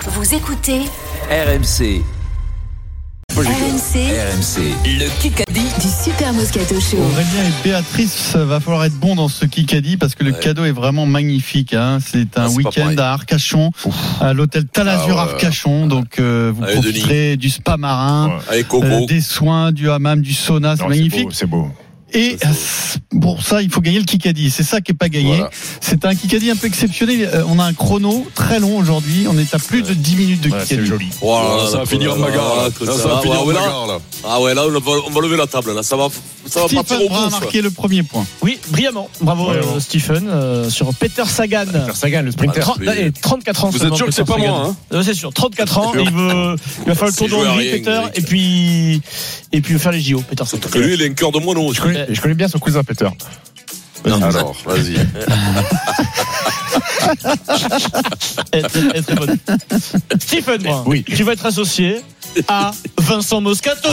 Vous écoutez RMC. RMC, Le Kikadi du Super Moscato Show. Aurélien et Béatrice, va falloir être bon dans ce Kikadi parce que le cadeau est vraiment magnifique. C'est un week-end à Arcachon, à l'hôtel Talazur Arcachon. Donc vous profiterez du spa marin, des soins, du hammam, du sauna. C'est magnifique. C'est beau. Et pour ça, il faut gagner le Kikadi. C'est ça qui n'est pas gagné. Voilà. C'est un Kikadi un peu exceptionnel. On a un chrono très long aujourd'hui. On est à plus de 10 minutes de Kikadi. C'est joli. Voilà, ça va finir en bagarre. Ça va finir en bagarre là. Ah ouais, là on va lever la table là. Ça va partir au bout. Stephen a marqué le premier point. Oui, brillamment. Bravo Stephen sur Peter Sagan. Peter Sagan, le sprinter. 34 ans. Vous êtes sûr que c'est pas moi C'est sûr. 34 ans. Il va faire le tour de Hongrie, Peter, et puis il va faire les JO. Peter Sagan. Que lui, il a un cœur de moineau. Je connais bien son cousin Peter. Alors, vas-y. Très bonne. Stephen, oui. Tu vas être associé à Vincent Moscato.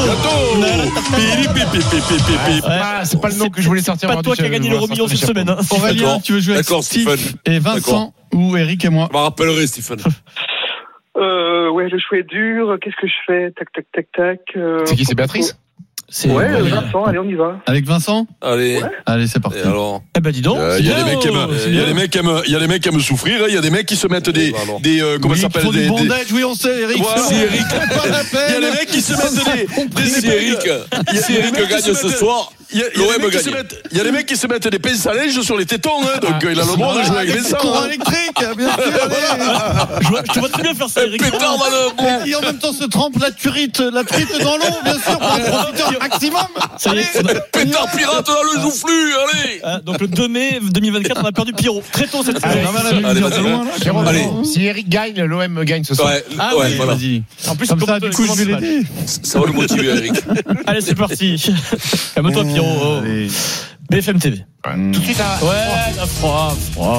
C'est pas le nom que je voulais sortir. C'est pas toi qui as gagné l'euro million cette semaine. Aurélien, tu veux jouer avec Steve et Vincent ou Eric et moi? Je me rappellerai, Stephen. Ouais, le choix est dur. Qu'est-ce que je fais? Tac. C'est qui, c'est Béatrice? Vincent, allez, on y va. Avec Vincent? Allez, c'est parti. Alors, dis donc. Il y a des mecs qui aiment souffrir. Il y a des mecs qui se mettent des comment ça s'appelle des bondage. Oui, on sait, Eric. C'est Eric. Il y a des mecs qui se mettent des. Si Eric gagne ce soir. Il y a des mecs qui se mettent des pinces à linge sur les tétons, donc il a le droit de jouer avec Vincent. Courant électrique, bien sûr. Je vois très bien faire ça, Eric. Et en même temps se trempe la truite dans l'eau, bien sûr, pour un profiteur maximum. Pétard pirate dans le joufflu, allez. Donc le 2 mai 2024, on a perdu Pierrot. Très tôt cette saison. Allez. Si Eric gagne, l'OM gagne ce soir. Ouais, voilà. En plus, comme ça, du coup, je vais l'aider. Ça va le motiver, Eric. Allez, c'est parti. Calme-toi, Pierrot. BFM TV. Tout de suite à. Ouais, froid.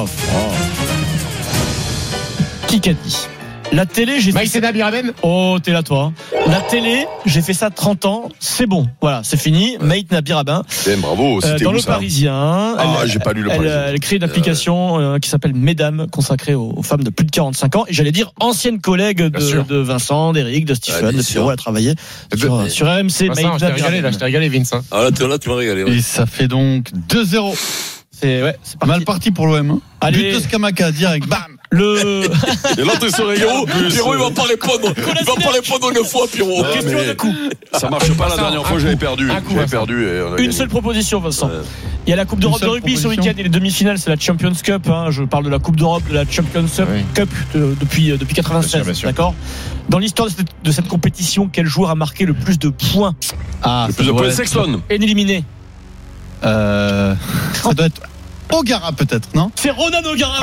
Qui qu'a dit? La télé, j'ai fait ça. Oh, t'es là, toi. La télé, j'ai fait ça 30 ans, c'est bon. Voilà, c'est fini. Maït Nabirabin. Bravo, c'était dans où le ça? Parisien. J'ai pas lu le Parisien. Elle crée une application qui s'appelle Mesdames, consacrée aux femmes de plus de 45 ans. Et j'allais dire ancienne collègue de Vincent, d'Eric, de Stephen, de Pierrot. Elle a travaillé sur RMC. Vincent, je t'ai régalé, Vince. Ah là, tu m'as régalé. Et ça fait donc 2-0. C'est mal parti pour l'OM. Allez. But de Skamaka, direct, bam. Et l'autre est sur Pierrot, il va pas répondre. Il va pas répondre une fois, Pierrot. Question de coup. Ça marche pas la dernière fois, j'avais perdu. Une seule proposition, Vincent. Il y a la Coupe d'Europe de rugby ce week-end et les demi-finales, c'est la Champions Cup. Je parle de la Coupe d'Europe, de la Champions Cup depuis 96. D'accord. Dans l'histoire de cette compétition, quel joueur a marqué le plus de points? Le plus de points, Sexton. Éliminé. Ça doit être O'Gara peut-être, non? C'est Ronan O'Gara.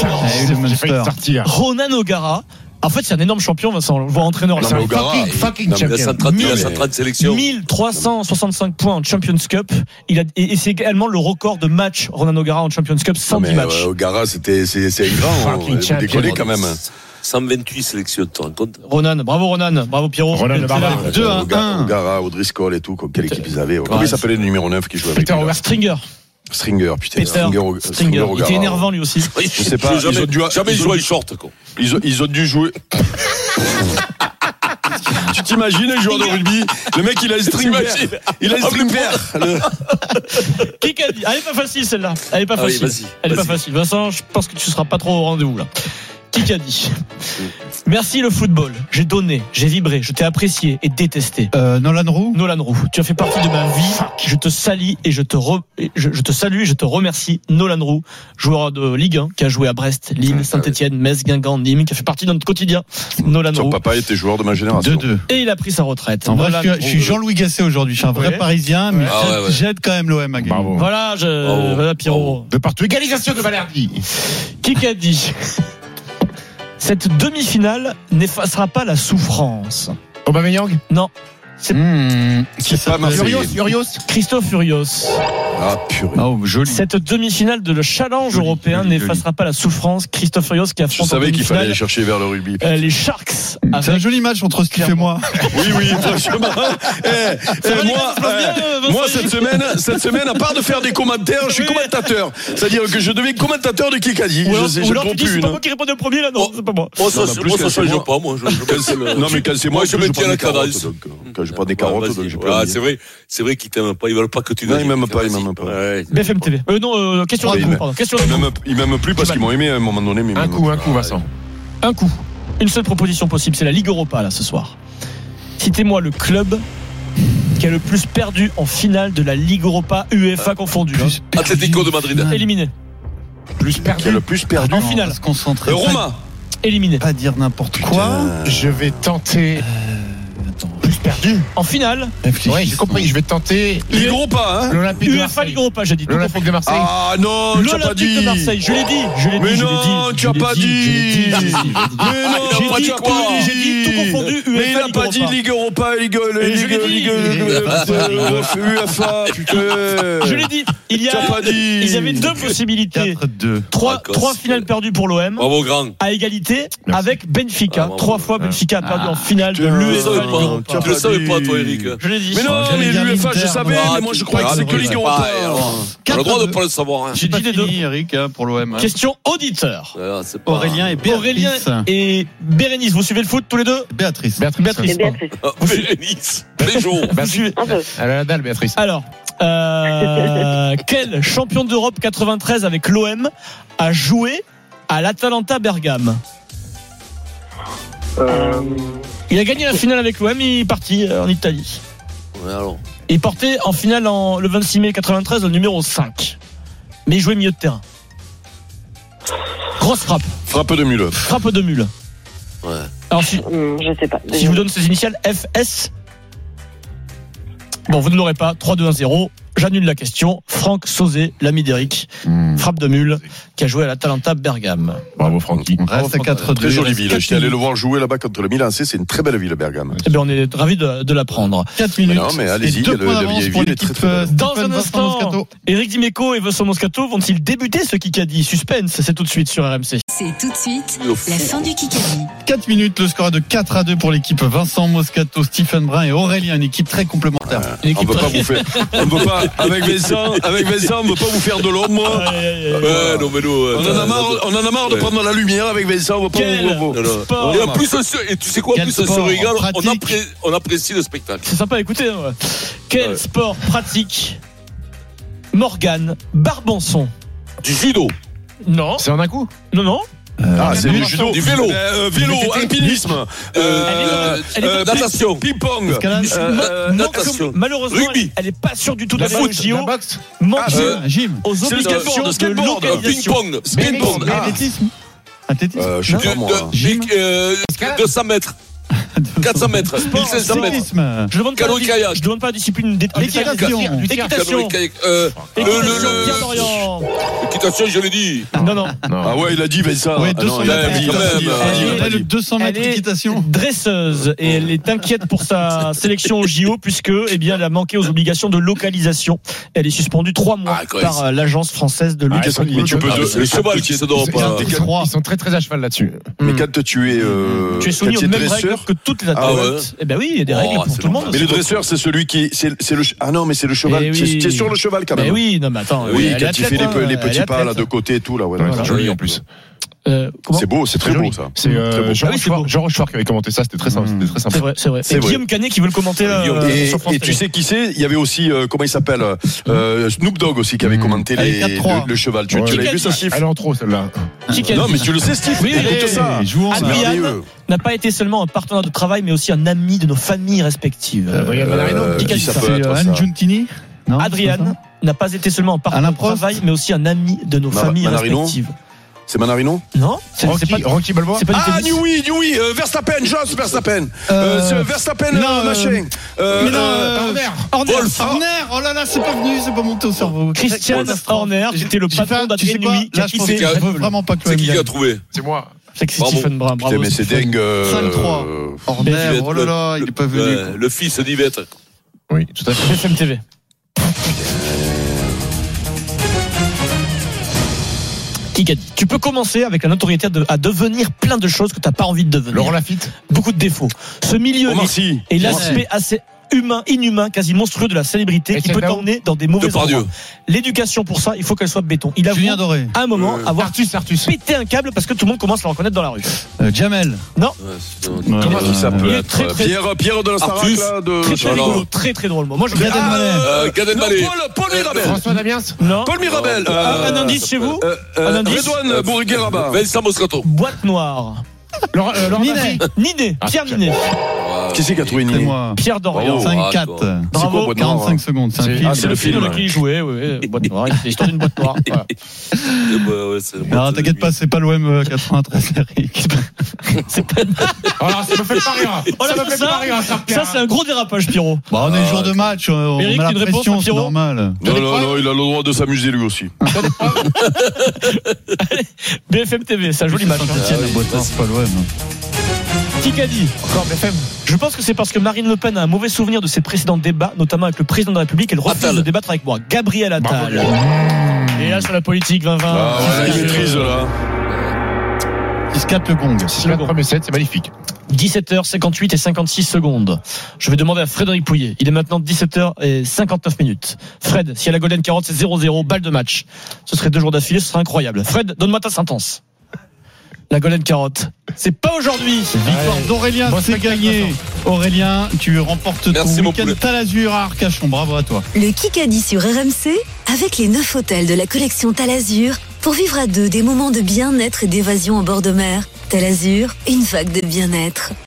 Ronan O'Gara. En fait, c'est un énorme champion, Vincent. On le voit entraîneur. C'est un fucking champion. Il a 130 sélections. 1365 points en Champions Cup. Et c'est également le record de matchs, Ronan O'Gara en Champions Cup, 110 matchs. O'Gara, c'est un grand. Vous décollez quand même. 128 sélections, tu te rends compte? Bravo Ronan, bravo Pierrot. 2-1. O'Gara, O'Driscoll et tout, quelle équipe ils avaient. Comment il s'appelait le numéro 9 qui jouait avec Peter Stringer, putain. Stringer. Il était énervant lui aussi. Je sais pas. Jamais joué en short, quoi. Ils ont dû jouer. Tu t'imagines un joueur de rugby? Le mec, il a un string vert. Qui a dit? Elle est pas facile celle-là. Elle est pas facile. Vincent, je pense que tu seras pas trop au rendez-vous là. Qui a dit? Merci le football. J'ai donné, j'ai vibré, je t'ai apprécié et détesté. Nolan Roux. Tu as fait partie de ma vie. Je te salue et je te remercie. Nolan Roux, joueur de Ligue 1 qui a joué à Brest, Lille, Saint-Etienne, Metz, Guingamp, Nîmes, qui a fait partie de notre quotidien. Nolan Roux. Son papa était joueur de ma génération. 2-2. Et il a pris sa retraite. En vrai, je suis Jean-Louis Gasset aujourd'hui. Je suis un vrai Parisien, mais j'aide quand même l'OM à gagner. Voilà, Pierrot. De partout. Égalisation de Valerdi. Qui a dit? Cette demi-finale n'effacera pas la souffrance. Aubameyang? Non. C'est pas Marseillais. Furios. Christophe Furios. Ah, purée. Oh, joli. Cette demi-finale de le challenge Joli, européen joli, n'effacera pas la souffrance. Christophe Furios qui Je affronte en savais qu'il fallait aller demi-finale chercher vers le rugby. les Sharks. C'est un Avec... joli match entre Steve et moi. Oui, franchement. Moi, cette semaine, à part de faire des commentaires, je suis commentateur. C'est-à-dire que je deviens commentateur de Kikadi. Ou alors tu dis, c'est une. pas moi qui réponds au premier là, non, c'est pas moi. Moi, ça change pas, moi. Non, mais quand c'est moi, je maintiens la carotte. cadence. Quand je prends des carottes, donc je peux. C'est vrai qu'ils t'aiment pas, ils veulent pas que tu gagnes. Non, ils m'aiment pas. BFM TV. Question d'un coup, pardon. Question d'un coup. Ils m'aiment plus parce qu'ils m'ont aimé à un moment donné. Un coup, Vincent. Un coup. Une seule proposition possible, c'est la Ligue Europa, là, ce soir. Citez-moi le club qui a le plus perdu en finale de la Ligue Europa UEFA confondue. Atlético de Madrid. Éliminé. Qui est le plus perdu En finale. Se concentrer. Roma. Éliminé. Pas dire n'importe quoi. Je vais tenter. Plus perdu. En finale. Ouais, j'ai compris. Je vais tenter. Ligue Europa, hein. L'Olympique de UEFA Marseille. Ligue Europa, j'ai dit. Tout L'Olympique de Marseille. Ah non, tu as pas L'Olympique dit. de Marseille, je l'ai dit. Mais non, tu as pas dit. Mais non, tu as pas dit. J'ai dit tout confondu. Mais il UEFA a Ligue pas dit Europa. Ligue Europa, Ligue UEFA, putain. Je l'ai dit. Il y avait deux possibilités. 4-2. Trois finales perdues pour l'OM. Bravo, grand. À égalité avec Benfica. Ah, 3 fois Benfica a perdu en finale de tu l'UEFA Ligue Tu Europa. le savais pas, toi, Eric. Je l'ai dit. Mais non, mais l'UEFA, je savais, mais moi je croyais que c'est que Ligue Europa. On a le droit de pas le savoir. Hein. J'ai dit les deux. Eric, pour l'OM. Question auditeur. C'est pas... Aurélien et Aurélien Béatrice. et Bérénice, vous suivez le foot tous les deux? Béatrice. Béatrice. Bérénice. Les jours. Vous suivez. Elle a la dalle, Béatrice. Alors, quel champion d'Europe 93 avec l'OM a joué à l'Atalanta Bergame? Il a gagné la finale avec l'OM, il est parti en Italie. Ouais, alors. Il portait en finale le 26 mai 93 le numéro 5. Mais il jouait milieu de terrain. Grosse frappe. Frappe de mule. Frappe de mule. Ouais. Alors si Je sais pas. je vous donne ses initiales, FS. Bon, vous ne l'aurez pas. 3-2-1-0. J'annule la question. Franck Sauzet, l'ami d'Eric. Frappe de mule, qui a joué à l'Atalanta Bergame. Bravo, Francky. Reste à 4-2. Très jolie ville. J'étais allé le voir jouer là-bas contre le Milan. C'est une très belle ville, Bergame. Eh bien, on est ravis de l'apprendre. 4 minutes. Non, mais allez-y, Et 2 le- points la d'avance vieille pour ville est très, l'équipe, très belle. Dans Stéphane un Vincent instant, Moscato. Éric Dimeco et Vincent Moscato vont-ils débuter ce Kikadi? Suspense, c'est tout de suite sur RMC. C'est tout de suite la fin du Kikadi. 4 minutes, le score est de 4-2 pour l'équipe Vincent Moscato, Stephen Brun et Aurélien, une équipe très complémentaire. Une On équipe peut pas très- vous faire. On peut pas. Avec Vincent, on veut pas vous faire de l'ombre, moi. Ouais, non, mais nous. On en a marre de prendre la lumière avec Vincent. On veut pas Quel vous. sport. Et en plus, et tu sais quoi, en Quel plus, on se sport régale, pratique. on apprécie le spectacle. C'est sympa à écouter. Hein, ouais. Quel Ouais. sport pratique Morgane Barbanson? Du judo. Non, C'est en un coup. non. Ah, c'est du judo. Du vélo. Vélo, alpinisme. Elle est pas- Natation. Ping-pong. Escalade. Natation. Malheureusement, Rugby. elle n'est pas sûre du tout de La la boxe. JO. La boxe. Manque Gym. aux C'est le obligations skateboard, de skateboard, localisation. Ping-pong. Skateboard. Athlétisme. Athlétisme. Je sais pas moi. Gym. 200 mètres. 400 mètres. 1500 mètres. Cyclisme. Je demande pas Canoë-kayak. je demande pas la discipline L'équitation. Équitation. Canoë-kayak. Équitation, Pierre Dorian. L'équitation, je l'ai dit. Non. Ah ouais, il a dit Vincent. Ouais, Ah non, 200 il a mètres. dit, quand même. Elle est le 200 mètres Elle est d'équitation. dresseuse et elle est inquiète pour sa sélection au JO puisque elle a manqué aux obligations de localisation. Elle est suspendue 3 mois Ah, quoi, par l'agence française de lutte. mais tu peux Ah, c'est le cheval qui se dort pas. Ils sont très très à cheval là-dessus. Mais quand tu es. Tu es soumis quand aux tu es mêmes règles dresseur. que toutes les athlètes. Ah ouais. Eh ben oui, il y a des règles Oh, pour c'est tout le monde. Mais le dresseur, c'est celui qui. C'est le. Ah non, mais c'est le cheval. Eh oui. Tu es sur le cheval quand même. Mais oui, non mais attends. Oui, elle est quand il fait athlète, les hein, petits elle est pas là athlète. de côté et tout là. Ouais, Voilà. d'accord. Joli en plus. Comment C'est beau, c'est très beau ça. C'est Jean Ah oui, c'est beau. Rochefort qui avait commenté ça. C'était très sympa. C'était très C'est sympa. vrai, c'est vrai. C'est Et vrai. Guillaume Canet qui veut le commenter là, sur France Et tu Télé. sais qui c'est? Il y avait aussi, comment il s'appelle? Snoop Dogg aussi qui avait commenté Allez, 4-3. le cheval. Tu Ouais. l'as vu ça, Steve? Elle est en trop celle-là. Qui Non, mais tu le sais, Steve. Oui, oui, Écoute oui. ça. Jouons. C'est Adrien merveilleux. n'a pas été seulement un partenaire de travail mais aussi un ami de nos familles respectives. Adrien Manarino. Qui ça peut C'est être Anne ça? Giuntini. Non, Adrian c'est pas ça n'a pas été seulement un partenaire Alain de Prost. travail mais aussi un ami de nos familles Manarino. respectives. C'est Manarino? Non, c'est pas Rocky Balboa. c'est pas du Ah, tennis. Newey, Verstappen, Jos Verstappen. C'est Verstappen, non, machin. mais non, Horner. Horner. Oh là là, c'est pas venu, c'est pas monté au cerveau. Christian Horner, c'était le patron Tu sais d'Adrien quoi Newey qui a Là, je pense quitté. qu'il veut vraiment pas que C'est l'OM qui qui gagne. a trouvé? C'est moi. C'est que c'est Bravo. Stephen Brun. Bravo. Putain, mais c'est Stephen. dingue. 5-3. Horner, oh là là, il est pas venu. Le fils d'Yvette. Oui, tout à fait. BFM TV. Kikadi. Tu peux commencer avec la notoriété à devenir plein de choses que tu n'as pas envie de devenir. Laurent Lafitte. Beaucoup de défauts. Ce milieu est l'aspect assez inhumain, quasi monstrueux de la célébrité qui peut t'emmener dans des mauvais endroits. L'éducation pour ça, il faut qu'elle soit béton. Il a à un moment avoir pété un câble parce que tout le monde commence à le reconnaître dans la rue. Jamel. Non. Comment ça peut être Pierre de la Starac là, très très drôle. Moi je Gad Elmaleh. Paul Mirabel. François Damiens. Non. Paul Mirabel. Un indice chez vous. Un indice. Redouane Bourguet-Rabat. Vincent Moscato. Boîte noire. Ninet. Pierre Ninet. Qui c'est qui a trouvé Ninet? Pierre Dorian. 5-4. Bravo. 45 secondes. C'est le film dans lequel il jouait. Boîte noire. C'est l'histoire d'une boîte noire. Non, t'inquiète pas, c'est pas l'OM 93, Eric. C'est pas. Alors, ça me fait pas rire. Ça, c'est un gros dérapage, Pierrot. Bah, on est jour de match, on a la pression, c'est normal. Non, il a le droit de s'amuser lui aussi. BFM TV, c'est un joli match. C'est pas l'OM. Kikadi. Encore BFM. Je pense que c'est parce que Marine Le Pen a un mauvais souvenir de ses précédents débats, notamment avec le président de la République. Elle refuse de débattre avec moi. Gabriel Attal. Et là, sur la politique, 20-20. Il maîtrise là. 6-4 le gong. 6-4 premier set, c'est magnifique. 17h58 et 56 secondes. Je vais demander à Frédéric Pouillet. Il est maintenant 17h59. Fred, si à la Golden Carotte c'est 0-0, balle de match. Ce serait 2 jours d'affilée, ce serait incroyable. Fred, donne-moi ta sentence. La Golden Carotte. C'est pas aujourd'hui. Victoire d'Aurélien, c'est gagné. Aurélien, tu remportes ton week-end Talazur à Arcachon. Bravo à toi. Le Kikadi sur RMC avec les 9 hôtels de la collection Talazur pour vivre à deux des moments de bien-être et d'évasion au bord de mer. Talazur, une vague de bien-être.